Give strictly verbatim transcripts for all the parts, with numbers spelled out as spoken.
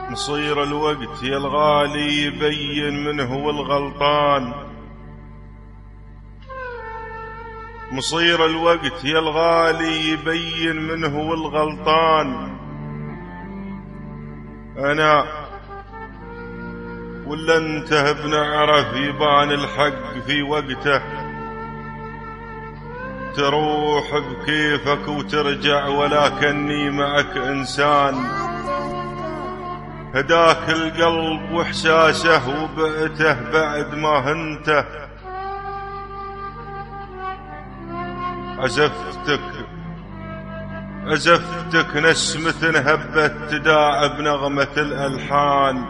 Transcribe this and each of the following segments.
مصير الوقت يا الغالي يبين من هو الغلطان، مصير الوقت يا الغالي يبين من هو الغلطان. أنا ولا انت بنعرف يبان الحق في وقته، تروح بكيفك وترجع ولكني معك إنسان. هداك القلب واحساسه وبعته بعد ما هنته، عزفتك عزفتك نسمة هبت تداعى بنغمة الألحان،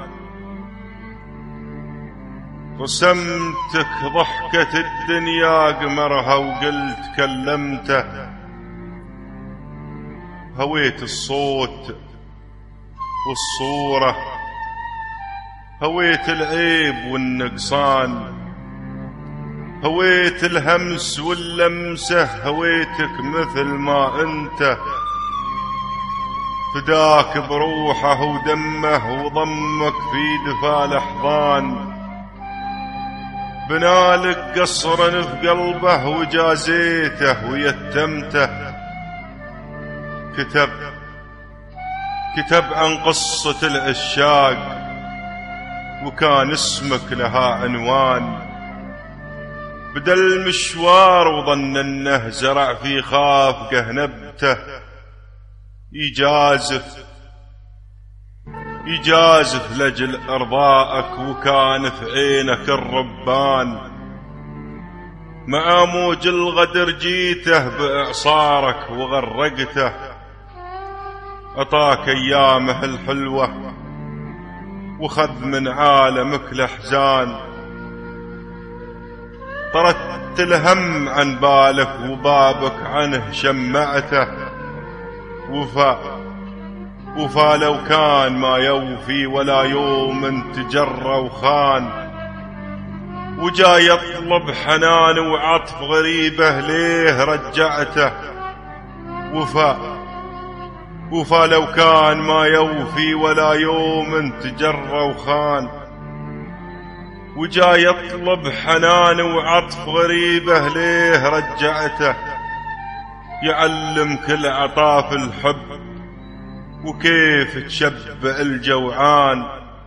رسمتك ضحكة الدنيا قمرها وقلت كلمته. هويت الصوت والصورة، هويت العيب والنقصان، هويت الهمس واللمسة، هويتك مثل ما انت. فداك بروحه ودمه وضمك في دفا الأحضان، بنالك قصرا في قلبه وجازيته ويتمته. كتب كتب عن قصة العشاق وكان اسمك لها عنوان، بدا المشوار وظن انه زرع في خافقه نبته. يجازف يجازف لجل ارضائك وكان في عينك الربان، مع موج الغدر جيته باعصارك وغرقته. أطاك أيامه الحلوة وخذ من عالمك الأحزان، طردت الهم عن بالك وبابك عنه شمعته. وفا وفا لو كان ما يوفي ولا يوم تجرى وخان، وجا يطلب حنان وعطف غريبه ليه رجعته. وفا وفا لو كان ما يوفي ولا يوم تجرى وخان، وجا يطلب حنان وعطف غريبه ليه رجعته. يعلم كل عطاف الحب وكيف تشبع الجوعان،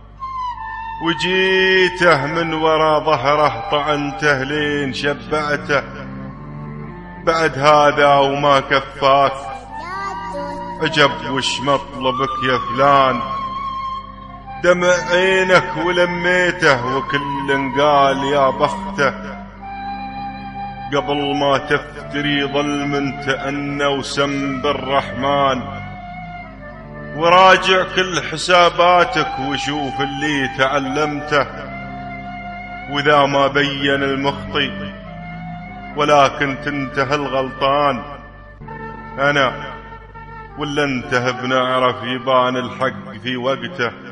وجيته من ورا ظهره طعنته لين شبعته. بعد هذا وما كفاك عجب وش مطلبك يا فلان، دمع عينك ولميته وكل قال يا بخته. قبل ما تفتري ظلم تأنى وسم بالرحمن، وراجع كل حساباتك وشوف اللي تعلمته. وإذا ما بين المخطئ ولكن تنتهى الغلطان، أنا ولا انت بنعرف يبان الحق في وقته.